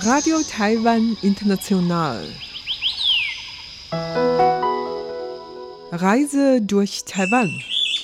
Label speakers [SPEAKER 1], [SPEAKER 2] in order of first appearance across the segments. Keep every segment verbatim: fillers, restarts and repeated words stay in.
[SPEAKER 1] Radio Taiwan International. Reise durch Taiwan.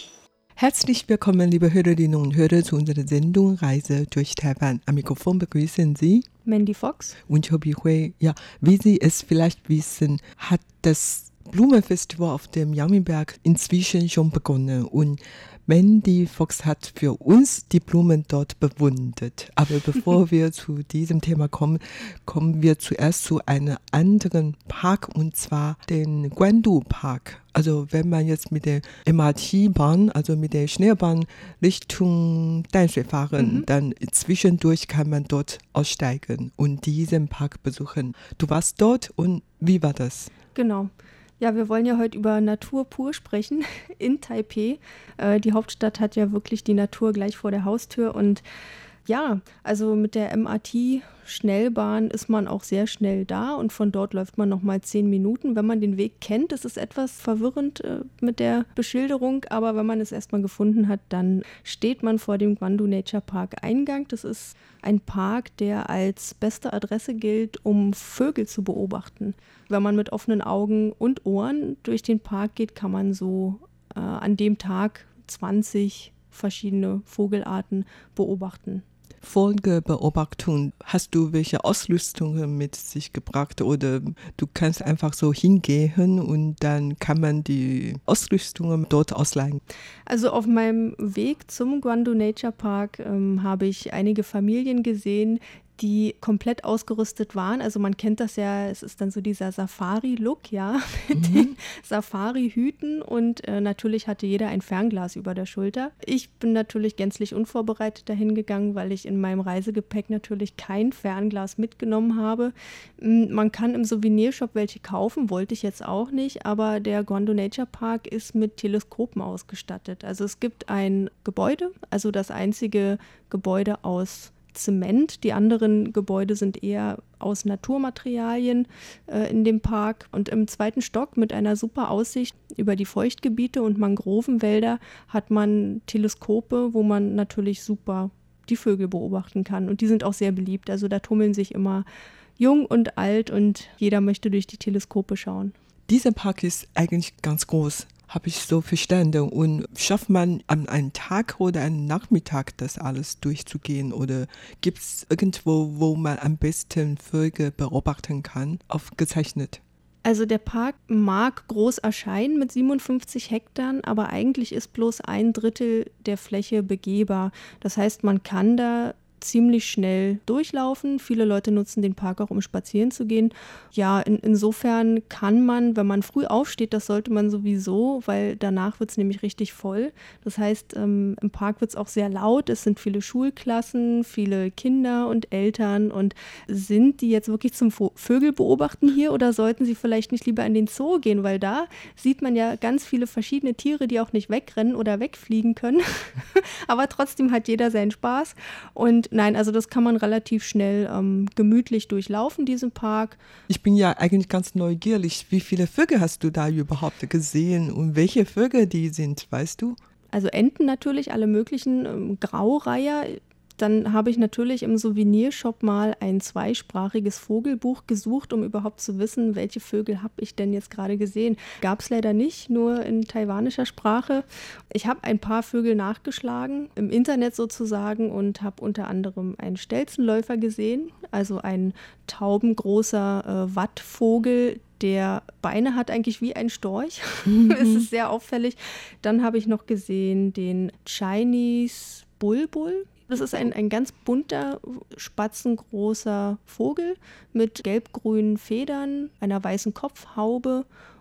[SPEAKER 1] Herzlich willkommen, liebe Hörerinnen und Hörer, zu unserer Sendung Reise durch Taiwan. Am Mikrofon begrüßen Sie
[SPEAKER 2] Mandy Fox
[SPEAKER 1] und Chobi Hui. Ja, wie Sie es vielleicht wissen, hat das Blumenfestival auf dem Yaminberg inzwischen schon begonnen und Mandy Fox hat für uns die Blumen dort bewundert. Aber bevor wir zu diesem Thema kommen, kommen wir zuerst zu einem anderen Park, und zwar den Guandu Park. Also wenn man jetzt mit der M R T-Bahn, also mit der Schnellbahn Richtung Danshui fahren, mhm. dann zwischendurch kann man dort aussteigen und diesen Park besuchen. Du warst dort und wie war das?
[SPEAKER 2] Genau. Ja, wir wollen ja heute über Natur pur sprechen in Taipeh. Äh, die Hauptstadt hat ja wirklich die Natur gleich vor der Haustür und ja, also mit der M R T-Schnellbahn ist man auch sehr schnell da und von dort läuft man nochmal zehn Minuten. Wenn man den Weg kennt, ist es etwas verwirrend äh, mit der Beschilderung, aber wenn man es erstmal gefunden hat, dann steht man vor dem Guandu Nature Park Eingang. Das ist ein Park, der als beste Adresse gilt, um Vögel zu beobachten. Wenn man mit offenen Augen und Ohren durch den Park geht, kann man so äh, an dem Tag zwanzig verschiedene Vogelarten beobachten.
[SPEAKER 1] Vogelbeobachtung, hast du welche Ausrüstungen mit sich gebracht oder du kannst einfach so hingehen und dann kann man die Ausrüstungen dort ausleihen?
[SPEAKER 2] Also auf meinem Weg zum Guandu Nature Park ähm, habe ich einige Familien gesehen, die komplett ausgerüstet waren. Also man kennt das ja, es ist dann so dieser Safari-Look, ja, mit mhm. den Safari-Hüten und äh, natürlich hatte jeder ein Fernglas über der Schulter. Ich bin natürlich gänzlich unvorbereitet dahin gegangen, weil ich in meinem Reisegepäck natürlich kein Fernglas mitgenommen habe. Man kann im Souvenirshop welche kaufen, wollte ich jetzt auch nicht, aber der Guandu Nature Park ist mit Teleskopen ausgestattet. Also es gibt ein Gebäude, also das einzige Gebäude aus Zement. Die anderen Gebäude sind eher aus Naturmaterialien äh, in dem Park. Und im zweiten Stock mit einer super Aussicht über die Feuchtgebiete und Mangrovenwälder hat man Teleskope, wo man natürlich super die Vögel beobachten kann. Und die sind auch sehr beliebt. Also da tummeln sich immer jung und alt und jeder möchte durch die Teleskope schauen.
[SPEAKER 1] Dieser Park ist eigentlich ganz groß, habe ich so verstanden. Und schafft man an einem Tag oder einem Nachmittag das alles durchzugehen? Oder gibt es irgendwo, wo man am besten Vögel beobachten kann, aufgezeichnet?
[SPEAKER 2] Also der Park mag groß erscheinen mit siebenundfünfzig Hektar, aber eigentlich ist bloß ein Drittel der Fläche begehbar. Das heißt, man kann da ziemlich schnell durchlaufen. Viele Leute nutzen den Park auch, um spazieren zu gehen. Ja, in, insofern kann man, wenn man früh aufsteht, das sollte man sowieso, weil danach wird es nämlich richtig voll. Das heißt, ähm, im Park wird es auch sehr laut. Es sind viele Schulklassen, viele Kinder und Eltern. Und sind die jetzt wirklich zum Vögelbeobachten hier oder sollten sie vielleicht nicht lieber in den Zoo gehen? Weil da sieht man ja ganz viele verschiedene Tiere, die auch nicht wegrennen oder wegfliegen können. Aber trotzdem hat jeder seinen Spaß. Und nein, also das kann man relativ schnell ähm, gemütlich durchlaufen, diesen Park.
[SPEAKER 1] Ich bin ja eigentlich ganz neugierig. Wie viele Vögel hast du da überhaupt gesehen und welche Vögel die sind, weißt du?
[SPEAKER 2] Also Enten natürlich, alle möglichen, ähm, Graureiher. Dann habe ich natürlich im Souvenirshop mal ein zweisprachiges Vogelbuch gesucht, um überhaupt zu wissen, welche Vögel habe ich denn jetzt gerade gesehen. Gab es leider nicht, nur in taiwanischer Sprache. Ich habe ein paar Vögel nachgeschlagen, im Internet sozusagen, und habe unter anderem einen Stelzenläufer gesehen, also ein taubengroßer äh, Wattvogel, der Beine hat eigentlich wie ein Storch. Mhm. Es ist sehr auffällig. Dann habe ich noch gesehen den Chinese Bulbul. Das ist ein, ein ganz bunter, spatzengroßer Vogel mit gelb-grünen Federn, einer weißen Kopfhaube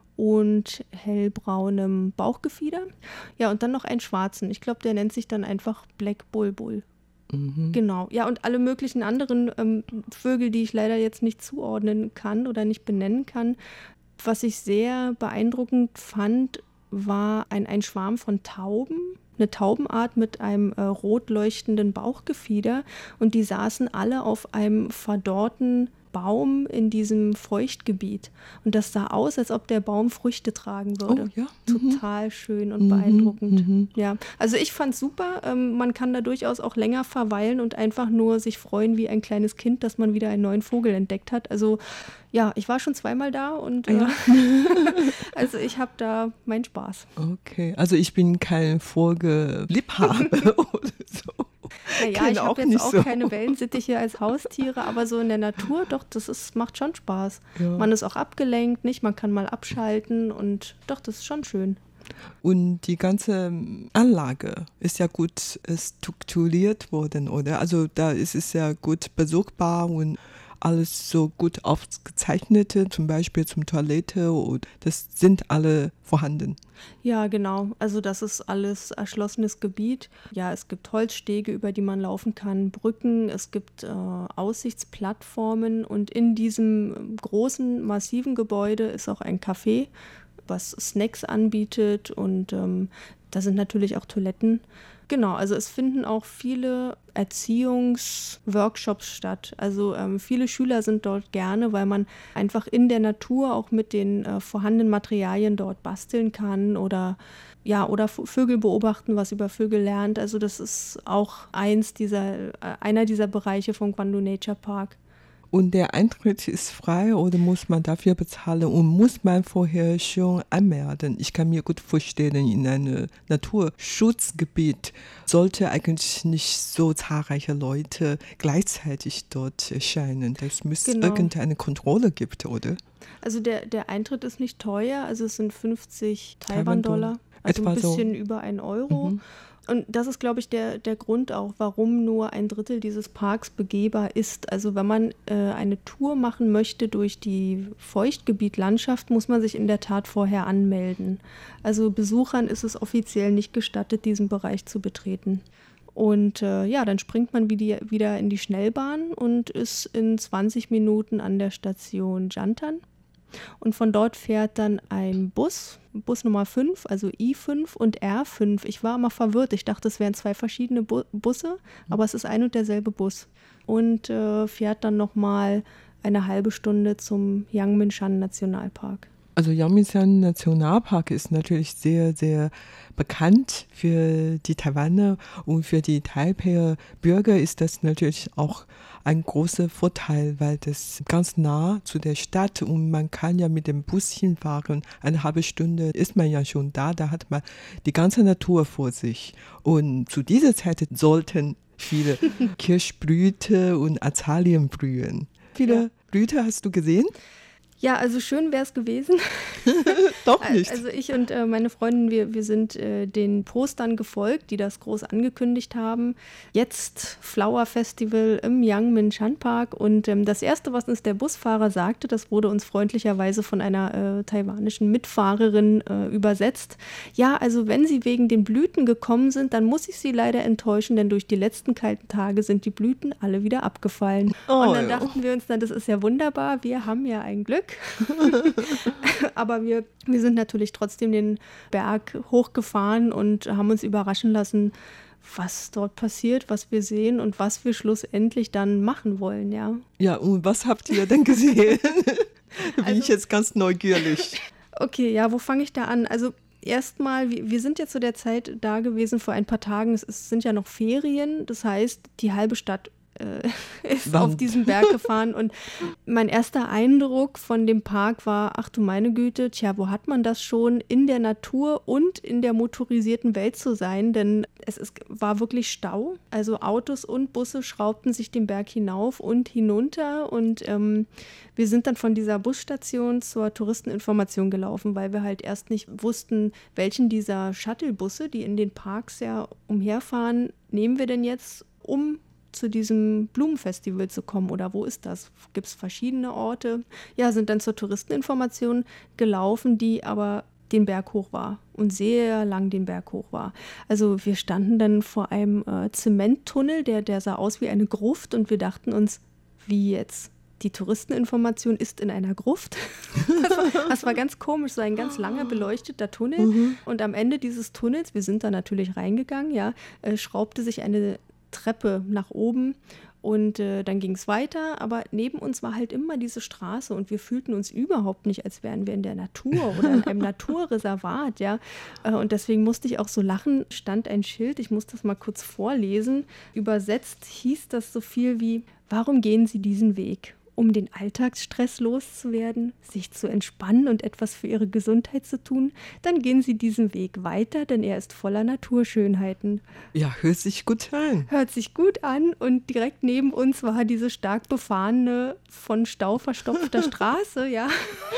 [SPEAKER 2] und hellbraunem Bauchgefieder. Ja, und dann noch einen schwarzen. Ich glaube, der nennt sich dann einfach Black Bulbul. Mhm. Genau. Ja, und alle möglichen anderen ähm, Vögel, die ich leider jetzt nicht zuordnen kann oder nicht benennen kann. Was ich sehr beeindruckend fand, war ein, ein Schwarm von Tauben. Eine Taubenart mit einem äh, rot leuchtenden Bauchgefieder und die saßen alle auf einem verdorrten Baum in diesem Feuchtgebiet. Und das sah aus, als ob der Baum Früchte tragen würde.
[SPEAKER 1] Oh, ja.
[SPEAKER 2] Total schön und
[SPEAKER 1] Mhm.
[SPEAKER 2] beeindruckend.
[SPEAKER 1] Mhm.
[SPEAKER 2] Ja, also ich fand es super. Ähm, man kann da durchaus auch länger verweilen und einfach nur sich freuen wie ein kleines Kind, dass man wieder einen neuen Vogel entdeckt hat. Also ja, ich war schon zweimal da und äh,
[SPEAKER 1] Ja.
[SPEAKER 2] also ich habe da meinen Spaß.
[SPEAKER 1] Okay, also ich bin kein Vogelliebhaber oder so.
[SPEAKER 2] Naja,
[SPEAKER 1] Kenn
[SPEAKER 2] ich
[SPEAKER 1] auch
[SPEAKER 2] habe jetzt
[SPEAKER 1] nicht
[SPEAKER 2] auch
[SPEAKER 1] so.
[SPEAKER 2] keine Wellensittiche als Haustiere, aber so in der Natur, doch, das ist, macht schon Spaß.
[SPEAKER 1] Ja.
[SPEAKER 2] Man ist auch abgelenkt, nicht? Man kann mal abschalten und doch, das ist schon schön.
[SPEAKER 1] Und die ganze Anlage ist ja gut äh, strukturiert worden, oder? Also da ist es ja gut besuchbar und alles so gut aufgezeichnet, zum Beispiel zum Toilette, und das sind alle vorhanden.
[SPEAKER 2] Ja, genau. Also das ist alles erschlossenes Gebiet. Ja, es gibt Holzstege, über die man laufen kann, Brücken, es gibt äh, Aussichtsplattformen und in diesem großen, massiven Gebäude ist auch ein Café, was Snacks anbietet und ähm, da sind natürlich auch Toiletten. Genau, also es finden auch viele Erziehungsworkshops statt. Also ähm, viele Schüler sind dort gerne, weil man einfach in der Natur auch mit den äh, vorhandenen Materialien dort basteln kann oder ja, oder V- Vögel beobachten, was über Vögel lernt. Also das ist auch eins dieser, äh, einer dieser Bereiche vom Gwandu Nature Park.
[SPEAKER 1] Und der Eintritt ist frei oder muss man dafür bezahlen und muss man vorher schon anmelden? Ich kann mir gut vorstellen, in einem Naturschutzgebiet sollte eigentlich nicht so zahlreiche Leute gleichzeitig dort erscheinen. Das müsste
[SPEAKER 2] Genau.
[SPEAKER 1] irgendeine Kontrolle gibt, oder?
[SPEAKER 2] Also der, der Eintritt ist nicht teuer, also es sind fünfzig
[SPEAKER 1] Taiwan-Dollar.
[SPEAKER 2] Taiwan-Dollar, also
[SPEAKER 1] Etwa
[SPEAKER 2] ein
[SPEAKER 1] so.
[SPEAKER 2] bisschen über einen Euro.
[SPEAKER 1] Mhm.
[SPEAKER 2] Und das ist, glaube ich, der, der Grund auch, warum nur ein Drittel dieses Parks begehbar ist. Also wenn man äh, eine Tour machen möchte durch die Feuchtgebietlandschaft, muss man sich in der Tat vorher anmelden. Also Besuchern ist es offiziell nicht gestattet, diesen Bereich zu betreten. Und äh, ja, dann springt man wie wieder in die Schnellbahn und ist in zwanzig Minuten an der Station Jantan. Und von dort fährt dann ein Bus, Bus Nummer fünf, also I fünf und R fünf. Ich war immer verwirrt. Ich dachte, es wären zwei verschiedene Bu- Busse, aber es ist ein und derselbe Bus. Und äh, fährt dann nochmal eine halbe Stunde zum Yangmingshan Nationalpark.
[SPEAKER 1] Also Yangmingshan Nationalpark ist natürlich sehr, sehr bekannt für die Taiwaner und für die Taipeier Bürger ist das natürlich auch ein großer Vorteil, weil das ganz nah zu der Stadt und man kann ja mit dem Bus hinfahren. Eine halbe Stunde ist man ja schon da, da hat man die ganze Natur vor sich. Und zu dieser Zeit sollten viele Kirschblüte und Azalien blühen. Viele
[SPEAKER 2] Ja.
[SPEAKER 1] Blüte hast du gesehen?
[SPEAKER 2] Ja, also schön wäre es gewesen.
[SPEAKER 1] Doch nicht.
[SPEAKER 2] Also ich und äh, meine Freundin, wir, wir sind äh, den Postern gefolgt, die das groß angekündigt haben. Jetzt Flower Festival im Yangmingshan Park. Und ähm, das Erste, was uns der Busfahrer sagte, das wurde uns freundlicherweise von einer äh, taiwanischen Mitfahrerin äh, übersetzt. Ja, also wenn Sie wegen den Blüten gekommen sind, dann muss ich Sie leider enttäuschen, denn durch die letzten kalten Tage sind die Blüten alle wieder abgefallen.
[SPEAKER 1] Oh,
[SPEAKER 2] und dann
[SPEAKER 1] ja.
[SPEAKER 2] dachten wir uns, na, das ist ja wunderbar, wir haben ja ein Glück. Aber wir, wir sind natürlich trotzdem den Berg hochgefahren und haben uns überraschen lassen, was dort passiert, was wir sehen und was wir schlussendlich dann machen wollen, ja.
[SPEAKER 1] Ja, und was habt ihr denn gesehen? Bin
[SPEAKER 2] Also-
[SPEAKER 1] ich jetzt ganz neugierig.
[SPEAKER 2] Okay, ja, wo fange ich da an? Also erstmal, wir, wir sind ja zu der Zeit da gewesen vor ein paar Tagen, es, es sind ja noch Ferien, das heißt, die halbe Stadt äh, ist
[SPEAKER 1] Wann?
[SPEAKER 2] auf diesen Berg gefahren und mein erster Eindruck von dem Park war, ach du meine Güte, tja, wo hat man das schon, in der Natur und in der motorisierten Welt zu sein, denn es ist, war wirklich Stau, also Autos und Busse schraubten sich den Berg hinauf und hinunter und ähm, wir sind dann von dieser Busstation zur Touristeninformation gelaufen, weil wir halt erst nicht wussten, welchen dieser Shuttlebusse, die in den Parks ja umherfahren, nehmen wir denn jetzt, um zu diesem Blumenfestival zu kommen oder wo ist das? Gibt es verschiedene Orte? Ja, sind dann zur Touristeninformation gelaufen, die aber den Berg hoch war und sehr lang den Berg hoch war. Also wir standen dann vor einem äh, Zementtunnel, der, der sah aus wie eine Gruft und wir dachten uns, wie jetzt? Die Touristeninformation ist in einer Gruft. Das war, das war ganz komisch, so ein ganz langer beleuchteter Tunnel.
[SPEAKER 1] Mhm.
[SPEAKER 2] Und am Ende dieses Tunnels, wir sind da natürlich reingegangen, ja, äh, schraubte sich eine Treppe nach oben Und äh, dann ging es weiter, aber neben uns war halt immer diese Straße und wir fühlten uns überhaupt nicht, als wären wir in der Natur oder in einem Naturreservat, ja. Äh, und deswegen musste ich auch so lachen, stand ein Schild, ich muss das mal kurz vorlesen. Übersetzt hieß das so viel wie: Warum gehen Sie diesen Weg? Um den Alltagsstress loszuwerden, sich zu entspannen und etwas für ihre Gesundheit zu tun, dann gehen Sie diesen Weg weiter, denn er ist voller Naturschönheiten.
[SPEAKER 1] Ja, hört sich gut an.
[SPEAKER 2] Hört sich gut an und direkt neben uns war diese stark befahrene, von Stau verstopfte Straße, ja.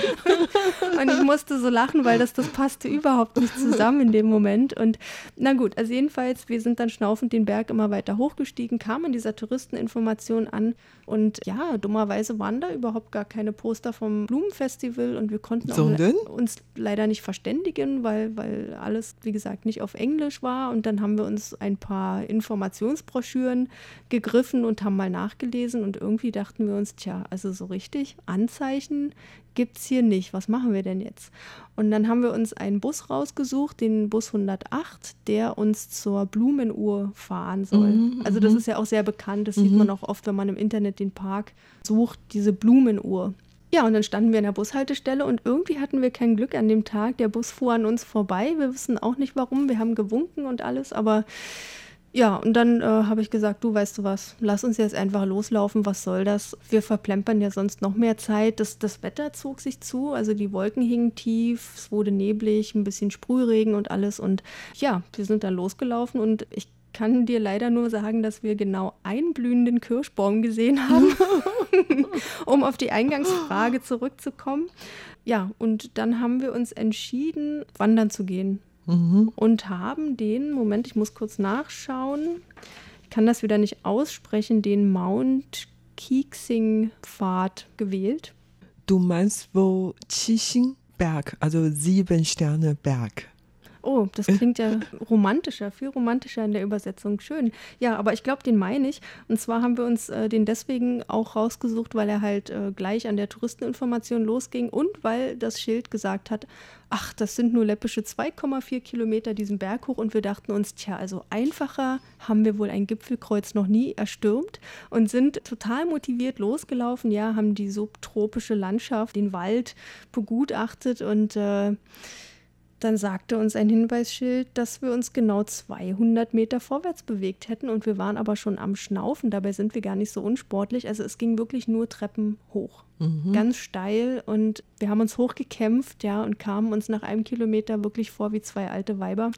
[SPEAKER 2] Und ich musste so lachen, weil das, das passte überhaupt nicht zusammen in dem Moment. Und na gut, also jedenfalls, wir sind dann schnaufend den Berg immer weiter hochgestiegen, kamen in dieser Touristeninformation an und ja, dummerweise waren da überhaupt gar keine Poster vom Blumenfestival und wir konnten auch le- uns leider nicht verständigen, weil, weil alles, wie gesagt, nicht auf Englisch war. Und dann haben wir uns ein paar Informationsbroschüren gegriffen und haben mal nachgelesen und irgendwie dachten wir uns, tja, also so richtig Anzeichen gibt es hier nicht. Was machen wir denn jetzt? Und dann haben wir uns einen Bus rausgesucht, den Bus hundertacht, der uns zur Blumenuhr fahren soll. Mhm, also das ist ja auch sehr bekannt, das mhm. sieht man auch oft, wenn man im Internet den Park sucht, diese Blumenuhr. Ja, und dann standen wir an der Bushaltestelle und irgendwie hatten wir kein Glück an dem Tag. Der Bus fuhr an uns vorbei, wir wissen auch nicht warum, wir haben gewunken und alles, aber ja, und dann äh, habe ich gesagt, du, weißt du was, lass uns jetzt einfach loslaufen, was soll das? Wir verplempern ja sonst noch mehr Zeit. Das, das Wetter zog sich zu, also die Wolken hingen tief, es wurde neblig, ein bisschen Sprühregen und alles. Und ja, wir sind dann losgelaufen und ich kann dir leider nur sagen, dass wir genau einen blühenden Kirschbaum gesehen haben, um auf die Eingangsfrage zurückzukommen. Ja, und dann haben wir uns entschieden, wandern zu gehen. Mhm. Und haben den, Moment, ich muss kurz nachschauen, ich kann das wieder nicht aussprechen, den Mount Kieksing-Pfad gewählt.
[SPEAKER 1] Du meinst wo Qixing-Berg, also Sieben-Sterne-Berg.
[SPEAKER 2] Oh, das klingt ja romantischer, viel romantischer in der Übersetzung. Schön. Ja, aber ich glaube, den meine ich. Und zwar haben wir uns äh, den deswegen auch rausgesucht, weil er halt äh, gleich an der Touristeninformation losging und weil das Schild gesagt hat, ach, das sind nur läppische zwei Komma vier Kilometer diesen Berg hoch. Und wir dachten uns, tja, also einfacher haben wir wohl ein Gipfelkreuz noch nie erstürmt und sind total motiviert losgelaufen. Ja, haben die subtropische Landschaft, den Wald begutachtet und äh, dann sagte uns ein Hinweisschild, dass wir uns genau zweihundert Meter vorwärts bewegt hätten und wir waren aber schon am Schnaufen. Dabei sind wir gar nicht so unsportlich. Also es ging wirklich nur Treppen hoch. Mhm. Ganz steil und wir haben uns hochgekämpft, ja, und kamen uns nach einem Kilometer wirklich vor wie zwei alte Weiber.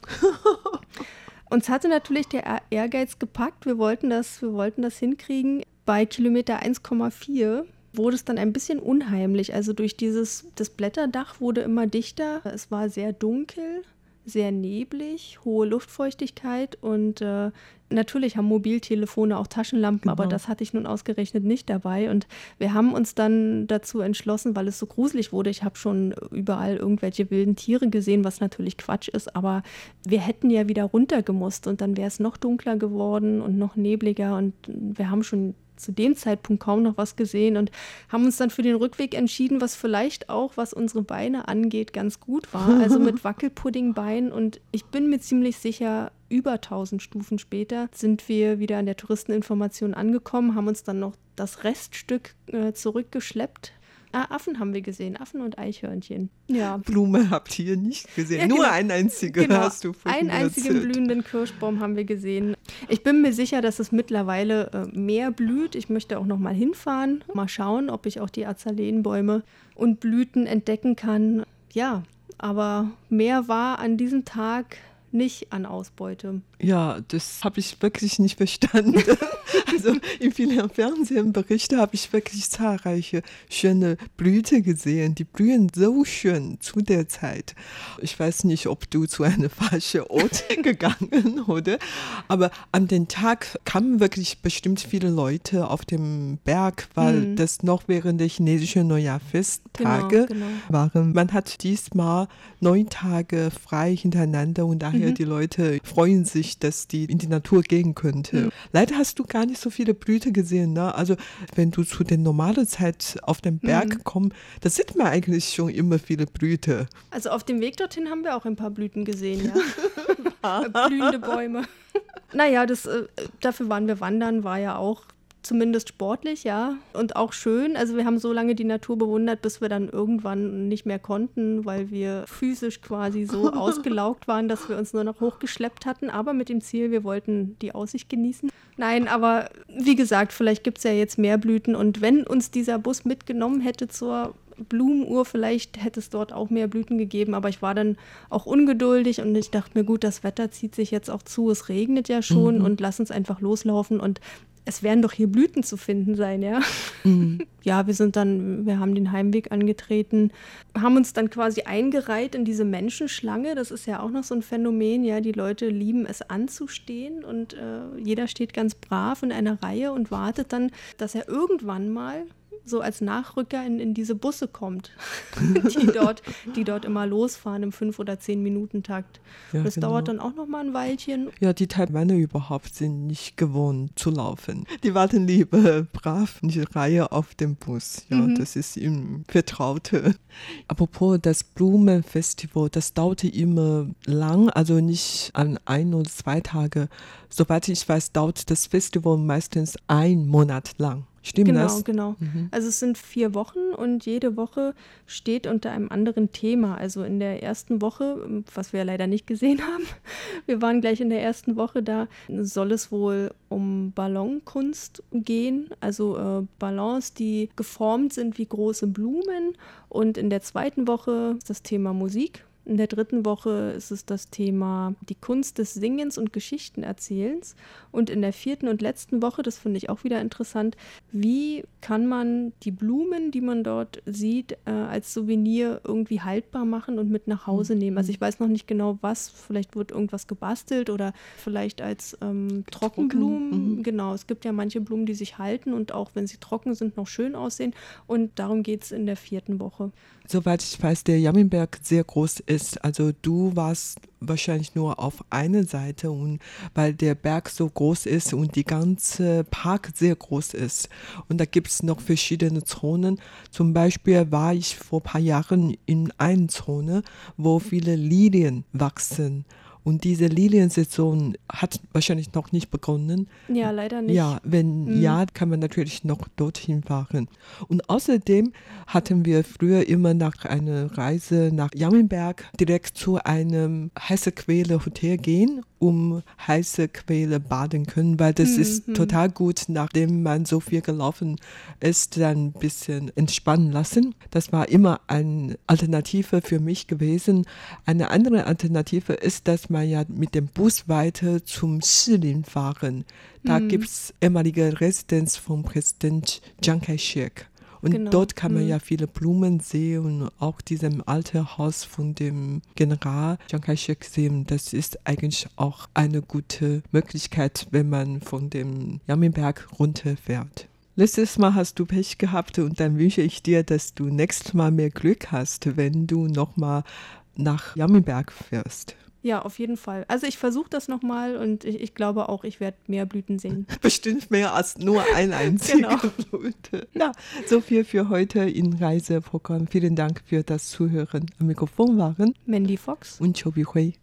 [SPEAKER 2] Uns hatte natürlich der Ehrgeiz gepackt. Wir wollten das, wir wollten das hinkriegen. Bei Kilometer eins Komma vier wurde es dann ein bisschen unheimlich. Also durch dieses, das Blätterdach wurde immer dichter. Es war sehr dunkel, sehr neblig, hohe Luftfeuchtigkeit und äh, natürlich haben Mobiltelefone auch Taschenlampen, genau. Aber das hatte ich nun ausgerechnet nicht dabei. Und wir haben uns dann dazu entschlossen, weil es so gruselig wurde. Ich habe schon überall irgendwelche wilden Tiere gesehen, was natürlich Quatsch ist, aber wir hätten ja wieder runtergemusst und dann wäre es noch dunkler geworden und noch nebliger und wir haben schon zu dem Zeitpunkt kaum noch was gesehen und haben uns dann für den Rückweg entschieden, was vielleicht auch, was unsere Beine angeht, ganz gut war. Also mit Wackelpuddingbeinen und ich bin mir ziemlich sicher, über tausend Stufen später sind wir wieder an der Touristeninformation angekommen, haben uns dann noch das Reststück äh, zurückgeschleppt. Ah, Affen haben wir gesehen, Affen und Eichhörnchen. Ja.
[SPEAKER 1] Blume habt ihr nicht gesehen, ja, nur genau. ein einziger
[SPEAKER 2] genau.
[SPEAKER 1] hast du
[SPEAKER 2] Einen einzigen blühenden Kirschbaum haben wir gesehen. Ich bin mir sicher, dass es mittlerweile äh, mehr blüht. Ich möchte auch noch mal hinfahren, mal schauen, ob ich auch die Azalenbäume und Blüten entdecken kann. Ja, aber mehr war an diesem Tag nicht an Ausbeute.
[SPEAKER 1] Ja, das habe ich wirklich nicht verstanden. Also in vielen Fernsehberichten habe ich wirklich zahlreiche schöne Blüten gesehen. Die blühen so schön zu der Zeit. Ich weiß nicht, ob du zu einem falschen Ort gegangen oder, aber an den Tag kamen wirklich bestimmt viele Leute auf dem Berg, weil hm. das noch während der chinesischen Neujahrfesttage genau, genau. waren. Man hat diesmal neun Tage frei hintereinander und daher mhm. die Leute freuen sich, dass die in die Natur gehen könnte. Mhm. Leider hast du gar nicht so viele Blüten gesehen, ne? Also wenn du zu der normalen Zeit auf den Berg mhm. kommst, da sieht man eigentlich schon immer viele Blüten.
[SPEAKER 2] Also auf dem Weg dorthin haben wir auch ein paar Blüten gesehen, ja. Blühende Bäume. Naja, das, äh, dafür waren wir wandern, war ja auch Zumindest sportlich, ja. Und auch schön. Also wir haben so lange die Natur bewundert, bis wir dann irgendwann nicht mehr konnten, weil wir physisch quasi so ausgelaugt waren, dass wir uns nur noch hochgeschleppt hatten. Aber mit dem Ziel, wir wollten die Aussicht genießen. Nein, aber wie gesagt, vielleicht gibt es ja jetzt mehr Blüten. Und wenn uns dieser Bus mitgenommen hätte zur Blumenuhr, vielleicht hätte es dort auch mehr Blüten gegeben, aber ich war dann auch ungeduldig und ich dachte mir, gut, das Wetter zieht sich jetzt auch zu, es regnet ja schon mhm. und lass uns einfach loslaufen und es werden doch hier Blüten zu finden sein, ja. Mhm. Ja, wir sind dann, wir haben den Heimweg angetreten, haben uns dann quasi eingereiht in diese Menschenschlange. Das ist ja auch noch so ein Phänomen, ja. Die Leute lieben es anzustehen und äh, jeder steht ganz brav in einer Reihe und wartet dann, dass er irgendwann mal so als Nachrücker in, in diese Busse kommt, die dort, die dort immer losfahren im fünf- oder zehn-Minuten-Takt.
[SPEAKER 1] Ja,
[SPEAKER 2] das
[SPEAKER 1] genau.
[SPEAKER 2] dauert dann auch noch mal ein Weilchen.
[SPEAKER 1] Ja, die Taiwaner überhaupt sind nicht gewohnt zu laufen. Die warten lieber brav in die Reihe auf dem Bus. Ja, mhm. Das ist ihm Vertraute. Apropos das Blumenfestival, das dauerte immer lang, also nicht an ein oder zwei Tage. Soweit ich weiß, dauert das Festival meistens ein Monat lang. Stimmt
[SPEAKER 2] genau,
[SPEAKER 1] das?
[SPEAKER 2] Genau, genau. Mhm. Also es sind vier Wochen und jede Woche steht unter einem anderen Thema. Also in der ersten Woche, was wir ja leider nicht gesehen haben, wir waren gleich in der ersten Woche da, soll es wohl um Ballonkunst gehen. Also äh, Ballons, die geformt sind wie große Blumen. Und in der zweiten Woche ist das Thema Musik. In der dritten Woche ist es das Thema die Kunst des Singens und Geschichtenerzählens. Und in der vierten und letzten Woche, das finde ich auch wieder interessant, wie kann man die Blumen, die man dort sieht, äh, als Souvenir irgendwie haltbar machen und mit nach Hause nehmen. Also ich weiß noch nicht genau was, vielleicht wird irgendwas gebastelt oder vielleicht als ähm, Trockenblumen. Trocken. Mhm. Genau, es gibt ja manche Blumen, die sich halten und auch wenn sie trocken sind, noch schön aussehen. Und darum geht es in der vierten Woche.
[SPEAKER 1] Soweit ich weiß, der Yaminberg sehr groß ist. Also du warst wahrscheinlich nur auf einer Seite und weil der Berg so groß ist und die ganze Park sehr groß ist. Und da gibt es noch verschiedene Zonen. Zum Beispiel war ich vor ein paar Jahren in einer Zone, wo viele Lilien wachsen. Und diese Liliensaison hat wahrscheinlich noch nicht begonnen.
[SPEAKER 2] Ja, leider nicht.
[SPEAKER 1] Ja, wenn mhm. ja, kann man natürlich noch dorthin fahren. Und außerdem hatten wir früher immer nach einer Reise nach Yaminberg direkt zu einem heiße Quelle Hotel gehen, um heiße Quelle baden können, weil das mhm. ist total gut, nachdem man so viel gelaufen ist, dann ein bisschen entspannen lassen. Das war immer eine Alternative für mich gewesen. Eine andere Alternative ist, dass man ja mit dem Bus weiter zum Shilin fahren. Da mhm. gibt es ehemalige Residenz vom Präsident Chiang Kai-shek. Und genau. dort kann man mhm. ja viele Blumen sehen und auch diesem alten Haus von dem General Chiang Kai-shek sehen. Das ist eigentlich auch eine gute Möglichkeit, wenn man von dem Yaminberg runterfährt. Letztes Mal hast du Pech gehabt und dann wünsche ich dir, dass du nächstes Mal mehr Glück hast, wenn du nochmal nach Yaminberg fährst.
[SPEAKER 2] Ja, auf jeden Fall. Also ich versuche das nochmal und ich, ich glaube auch, ich werde mehr Blüten sehen.
[SPEAKER 1] Bestimmt mehr als nur ein einzige
[SPEAKER 2] genau.
[SPEAKER 1] Blüte. Ja, so viel für heute im Reiseprogramm. Vielen Dank für das Zuhören. Am Mikrofon waren
[SPEAKER 2] Mandy Fox
[SPEAKER 1] und Chobi Hui.